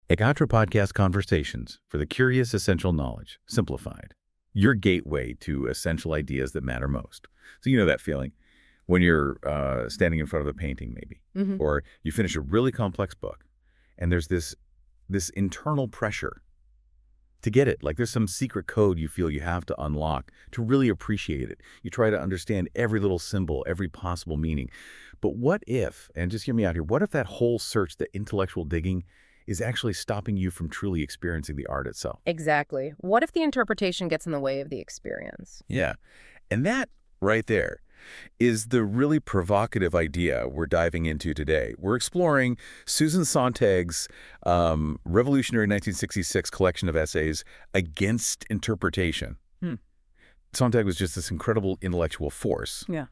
Ekatra Podcast Conversations for the Curious Essential Knowledge, Simplified. Your gateway to essential ideas that matter most. So you know that feeling when you're standing in front of a painting maybe, or you finish a really complex book, and there's this internal pressure to get it. Like there's some secret code you feel you have to unlock to really appreciate it. You try to understand every little symbol, every possible meaning. But what if, and just hear me out here, what if that whole search, the intellectual digging, is actually stopping you from truly experiencing the art itself? Exactly. What if the interpretation gets in the way of the experience? Yeah. And that right there is the really provocative idea we're diving into today. We're exploring Susan Sontag's revolutionary 1966 collection of essays against interpretation. Sontag was just this incredible intellectual force. Yeah.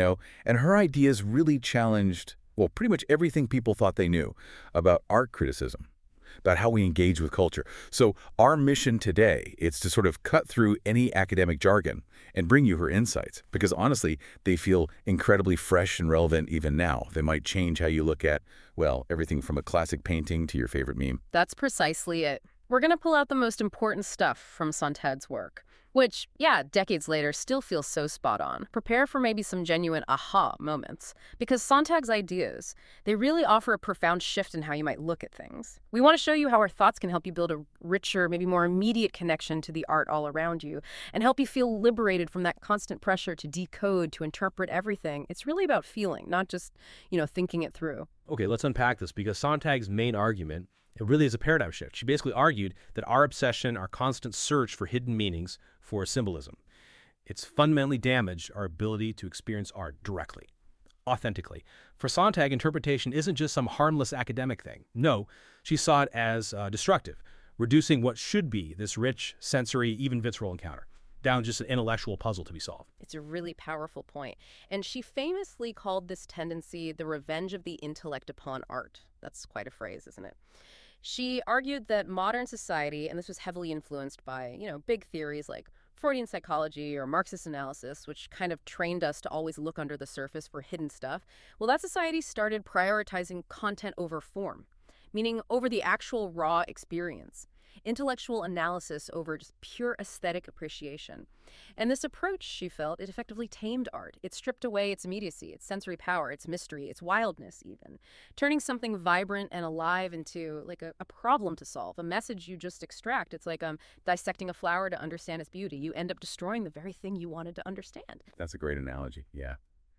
And her ideas really challenged, well, pretty much everything people thought they knew about art criticism, about how we engage with culture. So our mission today is to sort of cut through any academic jargon and bring you her insights, because honestly, they feel incredibly fresh and relevant even now. They might change how you look at, well, everything from a classic painting to your favorite meme. That's precisely it. We're going to pull out the most important stuff from Sontag's work, which, decades later still feels so spot on. Prepare for maybe some genuine aha moments, because Sontag's ideas, they really offer a profound shift in how you might look at things. We want to show you how our thoughts can help you build a richer, maybe more immediate connection to the art all around you, and help you feel liberated from that constant pressure to decode, to interpret everything. It's really about feeling, not just, thinking it through. Okay, let's unpack this, because Sontag's main argument, it really is a paradigm shift. She basically argued that our obsession, our constant search for hidden meanings, for symbolism, it's fundamentally damaged our ability to experience art directly, authentically. For Sontag, interpretation isn't just some harmless academic thing. No, she saw it as destructive, reducing what should be this rich, sensory, even visceral encounter down just an intellectual puzzle to be solved. It's a really powerful point. And she famously called this tendency the revenge of the intellect upon art. That's quite a phrase, isn't it? She argued that modern society, and this was heavily influenced by, big theories like Freudian psychology or Marxist analysis, which kind of trained us to always look under the surface for hidden stuff. Well, that society started prioritizing content over form, meaning over the actual raw experience. Intellectual analysis over just pure aesthetic appreciation. And this approach, she felt, it effectively tamed art. It stripped away its immediacy, its sensory power, its mystery, its wildness even, turning something vibrant and alive into like a problem to solve, a message you just extract. It's like dissecting a flower to understand its beauty. You end up destroying the very thing you wanted to understand. That's a great analogy, yeah.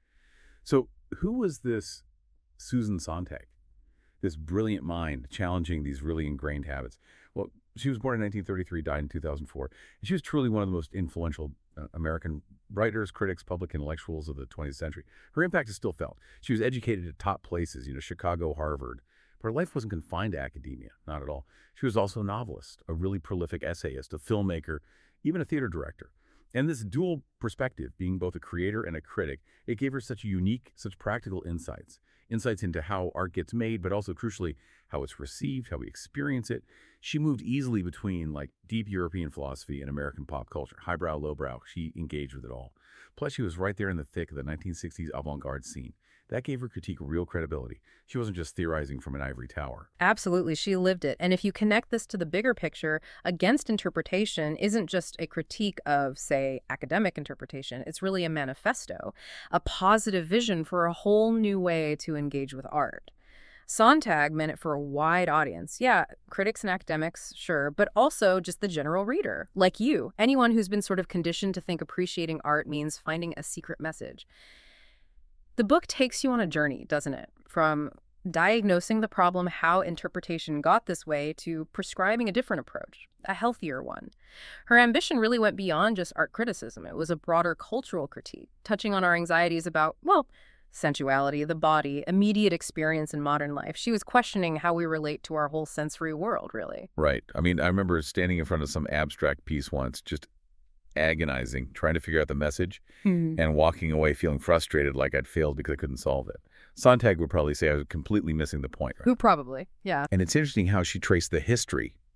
So who was this Susan Sontag? This brilliant mind challenging these really ingrained habits. Well, she was born in 1933, died in 2004, and she was truly one of the most influential American writers, critics, public intellectuals of the 20th century. Her impact is still felt. She was educated at top places, Chicago, Harvard, but her life wasn't confined to academia, not at all. She was also a novelist, a really prolific essayist, a filmmaker, even a theater director. And this dual perspective, being both a creator and a critic, it gave her such unique, such practical insights into how art gets made, but also crucially, how it's received, how we experience it. She moved easily between deep European philosophy and American pop culture, highbrow, lowbrow. She engaged with it all. Plus, she was right there in the thick of the 1960s avant-garde scene. That gave her critique real credibility. She wasn't just theorizing from an ivory tower. Absolutely, she lived it. And if you connect this to the bigger picture, against interpretation isn't just a critique of, say, academic interpretation. It's really a manifesto, a positive vision for a whole new way to engage with art. Sontag meant it for a wide audience. Yeah, critics and academics, sure, but also just the general reader, like you, anyone who's been sort of conditioned to think appreciating art means finding a secret message. The book takes you on a journey, doesn't it? From diagnosing the problem, how interpretation got this way, to prescribing a different approach, a healthier one. Her ambition really went beyond just art criticism. It was a broader cultural critique, touching on our anxieties about, sensuality, the body, immediate experience in modern life. She was questioning how we relate to our whole sensory world, really. Right. I mean, I remember standing in front of some abstract piece once, just agonizing, trying to figure out the message, and walking away feeling frustrated like I'd failed because I couldn't solve it. Sontag would probably say I was completely missing the point. Right? Who probably, yeah. And it's interesting how she traced the history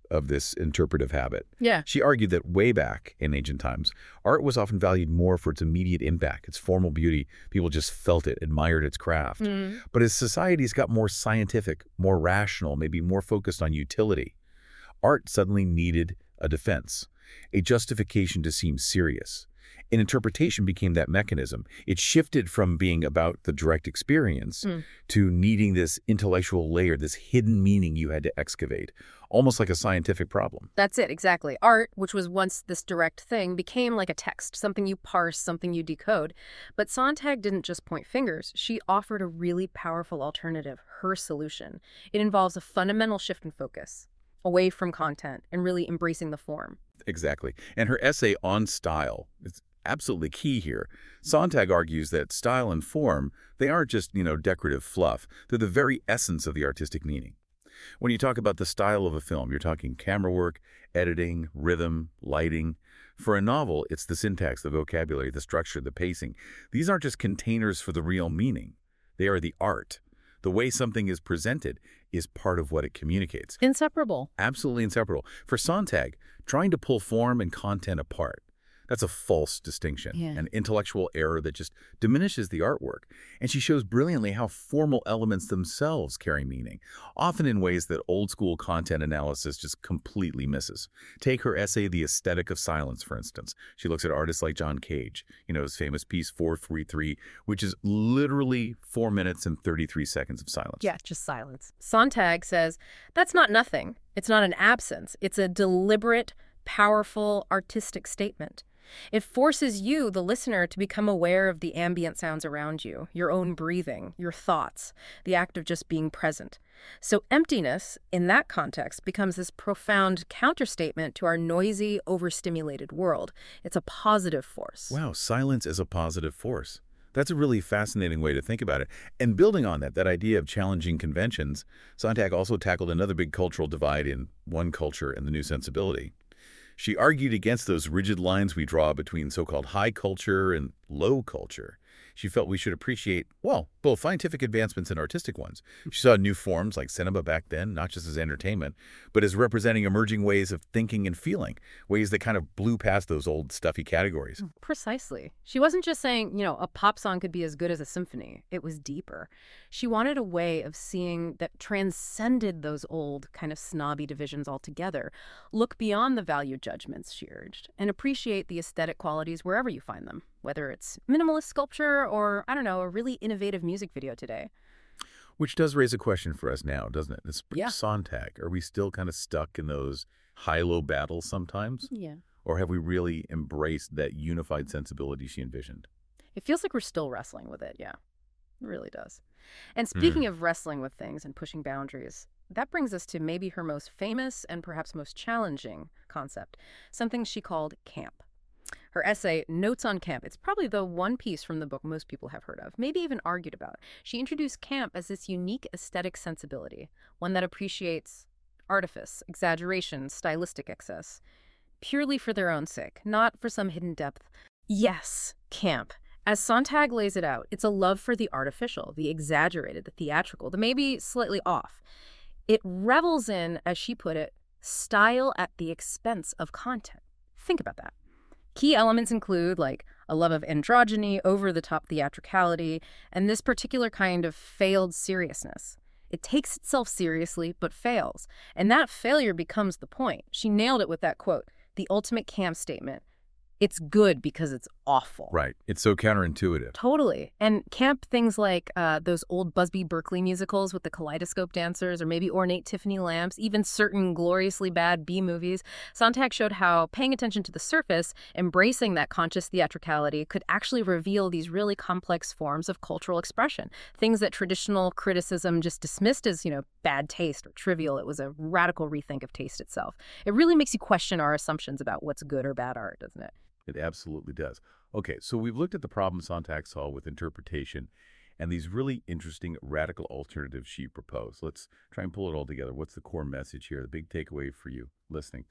of this interpretive habit. Yeah. She argued that way back in ancient times, art was often valued more for its immediate impact, its formal beauty. People just felt it, admired its craft. But as societies got more scientific, more rational, maybe more focused on utility, art suddenly needed a defense, a justification to seem serious. And interpretation became that mechanism. It shifted from being about the direct experience to needing this intellectual layer, this hidden meaning you had to excavate, almost like a scientific problem. That's it, exactly. Art, which was once this direct thing, became like a text, something you parse, something you decode. But Sontag didn't just point fingers. She offered a really powerful alternative, her solution. It involves a fundamental shift in focus, away from content, and really embracing the form. Exactly. And her essay on style is absolutely key here. Sontag argues that style and form, they aren't just, decorative fluff. They're the very essence of the artistic meaning. When you talk about the style of a film, you're talking camera work, editing, rhythm, lighting. For a novel, it's the syntax, the vocabulary, the structure, the pacing. These aren't just containers for the real meaning. They are the art. The way something is presented is part of what it communicates. Inseparable. Absolutely inseparable. For Sontag, trying to pull form and content apart, that's a false distinction, an intellectual error that just diminishes the artwork. And she shows brilliantly how formal elements themselves carry meaning, often in ways that old-school content analysis just completely misses. Take her essay, The Aesthetic of Silence, for instance. She looks at artists like John Cage, his famous piece 433, which is literally 4 minutes and 33 seconds of silence. Yeah, just silence. Sontag says, that's not nothing. It's not an absence. It's a deliberate, powerful, artistic statement. It forces you, the listener, to become aware of the ambient sounds around you, your own breathing, your thoughts, the act of just being present. So emptiness, in that context, becomes this profound counterstatement to our noisy, overstimulated world. It's a positive force. Wow, silence is a positive force. That's a really fascinating way to think about it. And building on that idea of challenging conventions, Sontag also tackled another big cultural divide in one culture and the new sensibility. She argued against those rigid lines we draw between so-called high culture and low culture. She felt we should appreciate, both scientific advancements and artistic ones. She saw new forms like cinema back then, not just as entertainment, but as representing emerging ways of thinking and feeling, ways that kind of blew past those old stuffy categories. Precisely. She wasn't just saying, a pop song could be as good as a symphony. It was deeper. She wanted a way of seeing that transcended those old kind of snobby divisions altogether. Look beyond the value judgments, she urged, and appreciate the aesthetic qualities wherever you find them, whether it's minimalist sculpture or, a really innovative music video today. Which does raise a question for us now, doesn't it? It's Yeah. Sontag. Are we still kind of stuck in those high-low battles sometimes? Yeah. Or have we really embraced that unified sensibility she envisioned? It feels like we're still wrestling with it, yeah. It really does. And speaking of wrestling with things and pushing boundaries, that brings us to maybe her most famous and perhaps most challenging concept, something she called camp. Her essay, Notes on Camp, it's probably the one piece from the book most people have heard of, maybe even argued about. She introduced camp as this unique aesthetic sensibility, one that appreciates artifice, exaggeration, stylistic excess, purely for their own sake, not for some hidden depth. Yes, camp. As Sontag lays it out, it's a love for the artificial, the exaggerated, the theatrical, the maybe slightly off. It revels in, as she put it, style at the expense of content. Think about that. Key elements include, a love of androgyny, over-the-top theatricality, and this particular kind of failed seriousness. It takes itself seriously, but fails. And that failure becomes the point. She nailed it with that quote, the ultimate camp statement. It's good because it's awful. Right. It's so counterintuitive. Totally. And camp things like those old Busby Berkeley musicals with the kaleidoscope dancers, or maybe ornate Tiffany lamps, even certain gloriously bad B movies. Sontag showed how paying attention to the surface, embracing that conscious theatricality, could actually reveal these really complex forms of cultural expression. Things that traditional criticism just dismissed as, bad taste or trivial. It was a radical rethink of taste itself. It really makes you question our assumptions about what's good or bad art, doesn't it? It absolutely does. Okay, so we've looked at the problem Sontag saw with interpretation and these really interesting radical alternatives she proposed. Let's try and pull it all together. What's the core message here, the big takeaway for you listening?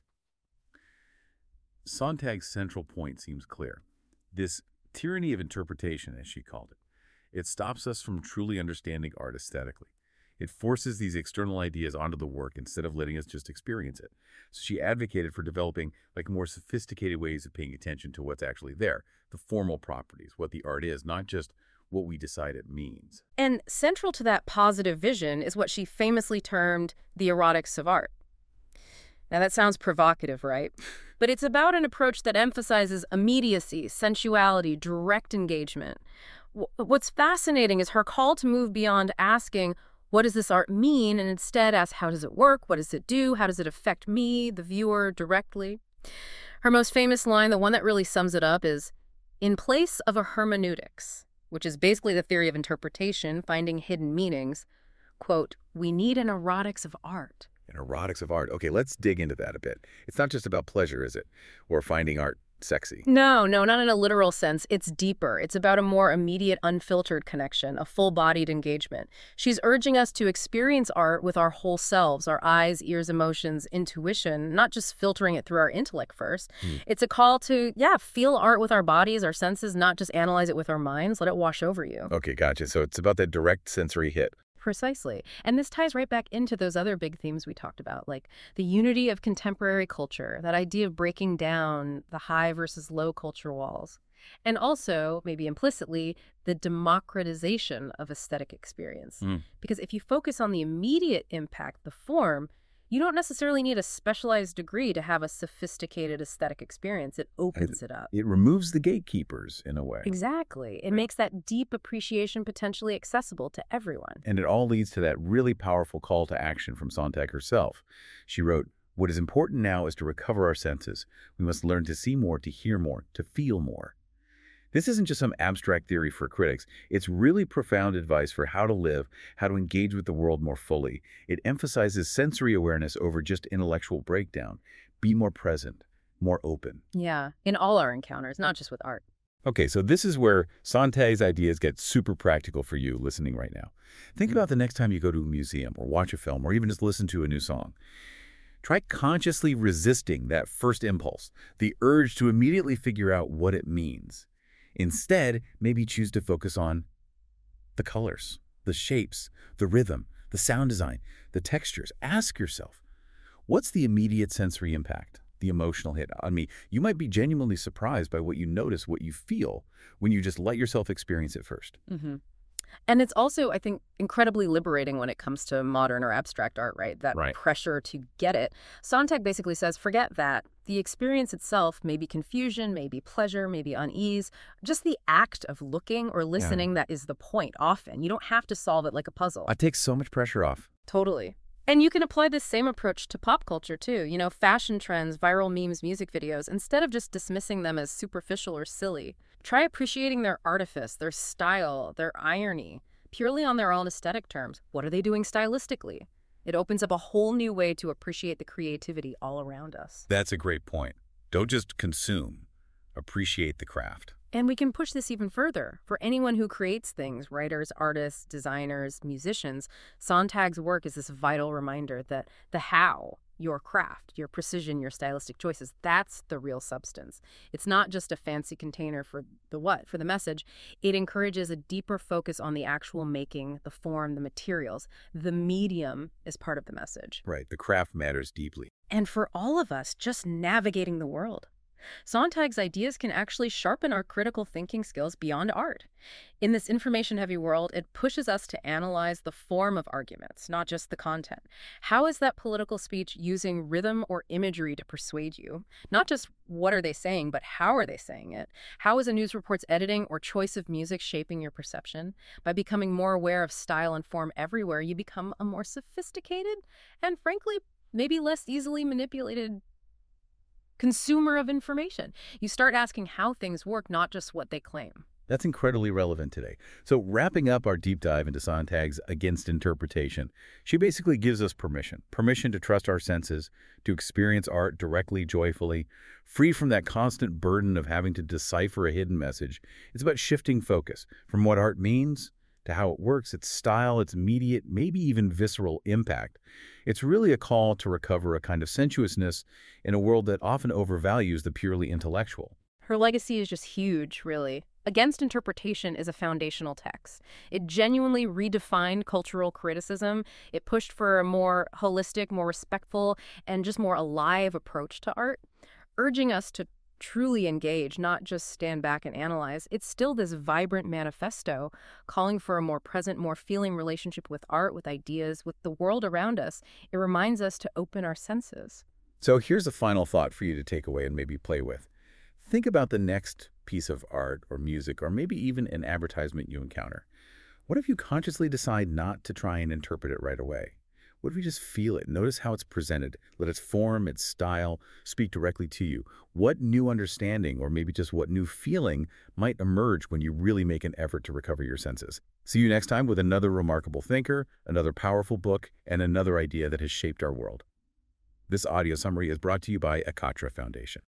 Sontag's central point seems clear. This tyranny of interpretation, as she called it, it stops us from truly understanding art aesthetically. It forces these external ideas onto the work instead of letting us just experience it. So she advocated for developing more sophisticated ways of paying attention to what's actually there, the formal properties, what the art is, not just what we decide it means. And central to that positive vision is what she famously termed the erotics of art. Now, that sounds provocative, right? But it's about an approach that emphasizes immediacy, sensuality, direct engagement. What's fascinating is her call to move beyond asking, what does this art mean? And instead ask, how does it work? What does it do? How does it affect me, the viewer, directly? Her most famous line, the one that really sums it up, is, in place of a hermeneutics, which is basically the theory of interpretation, finding hidden meanings, quote, we need an erotics of art. An erotics of art. Okay, let's dig into that a bit. It's not just about pleasure, is it? Or finding art sexy. No, not in a literal sense. It's deeper. It's about a more immediate, unfiltered connection, a full-bodied engagement. She's urging us to experience art with our whole selves, our eyes, ears, emotions, intuition, not just filtering it through our intellect first. It's a call to, feel art with our bodies, our senses, not just analyze it with our minds. Let it wash over you. Okay, gotcha. So it's about that direct sensory hit. Precisely. And this ties right back into those other big themes we talked about, like the unity of contemporary culture, that idea of breaking down the high versus low culture walls. And also, maybe implicitly, the democratization of aesthetic experience. Because if you focus on the immediate impact, the form, you don't necessarily need a specialized degree to have a sophisticated aesthetic experience. It opens it up. It removes the gatekeepers, in a way. Exactly. It makes that deep appreciation potentially accessible to everyone. And it all leads to that really powerful call to action from Sontag herself. She wrote, what is important now is to recover our senses. We must learn to see more, to hear more, to feel more. This isn't just some abstract theory for critics. It's really profound advice for how to live, how to engage with the world more fully. It emphasizes sensory awareness over just intellectual breakdown. Be more present, more open. Yeah, in all our encounters, not just with art. Okay, so this is where Sontag's ideas get super practical for you listening right now. Think about the next time you go to a museum or watch a film or even just listen to a new song. Try consciously resisting that first impulse, the urge to immediately figure out what it means. Instead, maybe choose to focus on the colors, the shapes, the rhythm, the sound design, the textures. Ask yourself, what's the immediate sensory impact, the emotional hit on me? You might be genuinely surprised by what you notice, what you feel, when you just let yourself experience it first. And it's also, I think, incredibly liberating when it comes to modern or abstract art, right? That pressure to get it. Sontag basically says, forget that. The experience itself may be confusion, may be pleasure, may be unease. Just the act of looking or listening that is the point often. You don't have to solve it like a puzzle. It takes so much pressure off. Totally. And you can apply this same approach to pop culture, too. You know, fashion trends, viral memes, music videos. Instead of just dismissing them as superficial or silly, try appreciating their artifice, their style, their irony, purely on their own aesthetic terms. What are they doing stylistically? It opens up a whole new way to appreciate the creativity all around us. That's a great point. Don't just consume. Appreciate the craft. And we can push this even further. For anyone who creates things, writers, artists, designers, musicians, Sontag's work is this vital reminder that the how, your craft, your precision, your stylistic choices, that's the real substance. It's not just a fancy container for the what, for the message. It encourages a deeper focus on the actual making, the form, the materials. The medium is part of the message. Right. The craft matters deeply. And for all of us, just navigating the world, Sontag's ideas can actually sharpen our critical thinking skills beyond art. In this information-heavy world, it pushes us to analyze the form of arguments, not just the content. How is that political speech using rhythm or imagery to persuade you? Not just what are they saying, but how are they saying it? How is a news report's editing or choice of music shaping your perception? By becoming more aware of style and form everywhere, you become a more sophisticated and, frankly, maybe less easily manipulated consumer of information. You start asking how things work, not just what they claim. That's incredibly relevant today. So wrapping up our deep dive into Sontag's Against Interpretation, she basically gives us permission to trust our senses, to experience art directly, joyfully, free from that constant burden of having to decipher a hidden message. It's about shifting focus from what art means to how it works, its style, its immediate, maybe even visceral impact. It's really a call to recover a kind of sensuousness in a world that often overvalues the purely intellectual. Her legacy is just huge, really. Against Interpretation is a foundational text. It genuinely redefined cultural criticism. It pushed for a more holistic, more respectful, and just more alive approach to art, urging us to truly engage, not just stand back and analyze. It's still this vibrant manifesto calling for a more present, more feeling relationship with art, with ideas, with the world around us. It reminds us to open our senses. So here's a final thought for you to take away and maybe play with. Think about the next piece of art or music or maybe even an advertisement you encounter. What if you consciously decide not to try and interpret it right away? What if you just feel it? Notice how it's presented. Let its form, its style, speak directly to you. What new understanding or maybe just what new feeling might emerge when you really make an effort to recover your senses? See you next time with another remarkable thinker, another powerful book, and another idea that has shaped our world. This audio summary is brought to you by Akatra Foundation.